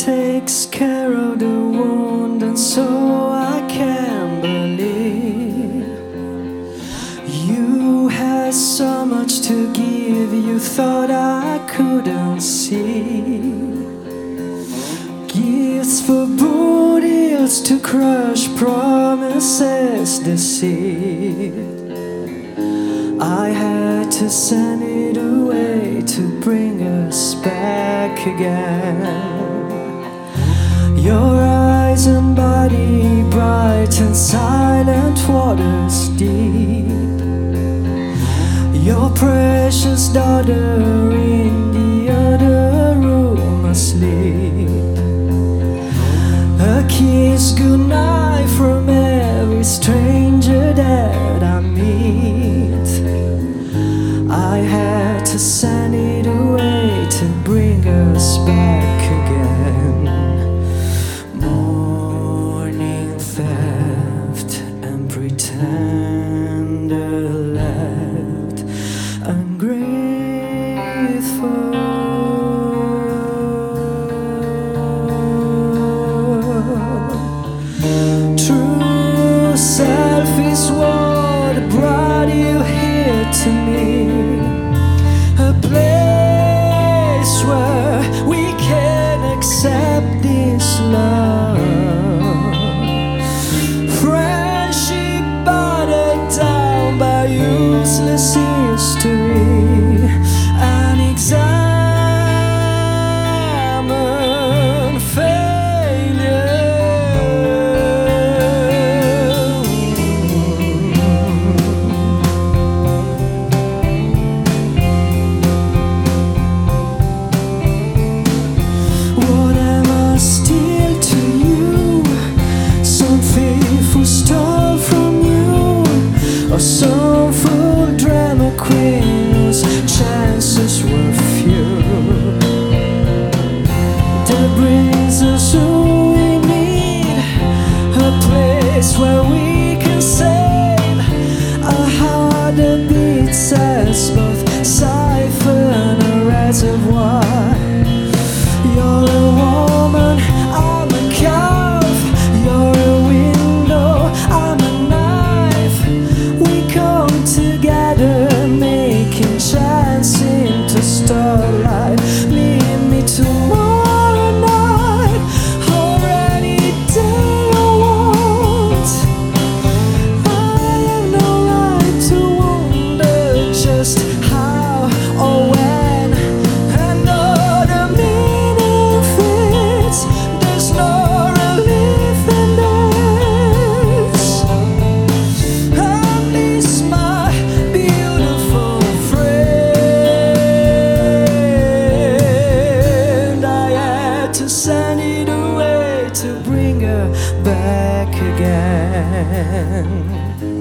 takes care of the wound, and so I can believe you had so much to give you thought I couldn't see. Gifts for booties to crush promises deceived. I had to send it away to bring us back again. Your eyes and body bright and silent waters deep. Your precious daughter in the other room asleep. A kiss goodnight from every stranger that I meet. I had to send it away to bring us back again. Morning theft and pretender left ungrateful. True self is what brought you here to me. A place where we can accept this love. Friendship battered down by useless history. An examined failure. What am I still to you? Some thief who stole from you, or some fool drama queen whose chances were few. That brings us who we need, a place where we can save a heart that beats as both siphon a reservoir. You're a woman, I'm a calf. You're a window, I'm a knife. We come together, making chance into starlight. Meet me tomorrow night, or any day I want. I have no right to wonder just how or when. And all the meaning fits, there's no relief in this. I miss my beautiful friend. I had to send it away to bring her back again.